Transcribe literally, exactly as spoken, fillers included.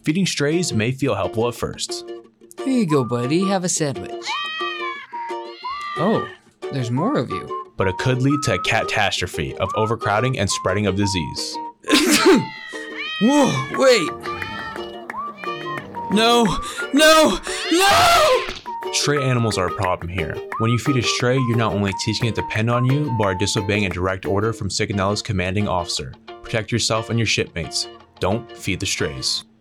Feeding strays may feel helpful at first. Here you go, buddy. Have a sandwich. Oh, there's more of you. But it could lead to a catastrophe of overcrowding and spreading of disease. Whoa, wait. No, no, no! Stray animals are a problem here. When you feed a stray, you're not only teaching it to depend on you, but are disobeying a direct order from Sigonella's commanding officer. Protect yourself and your shipmates. Don't feed the strays.